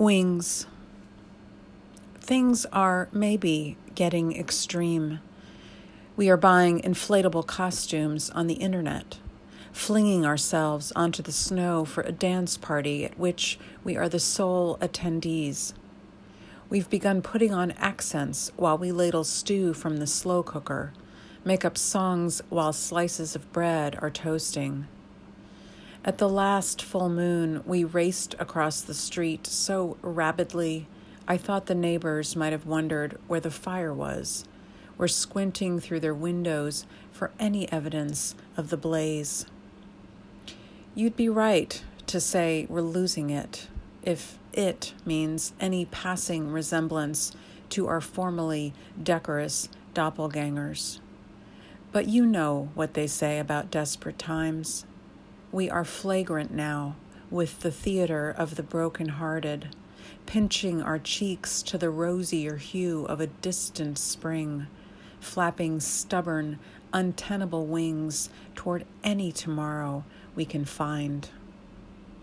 Wings. Things are maybe getting extreme. We are buying inflatable costumes on the internet, flinging ourselves onto the snow for a dance party at which we are the sole attendees. We've begun putting on accents while we ladle stew from the slow cooker, make up songs while slices of bread are toasting. At the last full moon, we raced across the street so rapidly I thought the neighbors might have wondered where the fire was, were squinting through their windows for any evidence of the blaze. You'd be right to say we're losing it, if it means any passing resemblance to our formerly decorous doppelgangers. But you know what they say about desperate times. We are flagrant now with the theater of the broken-hearted, pinching our cheeks to the rosier hue of a distant spring, flapping stubborn, untenable wings toward any tomorrow we can find.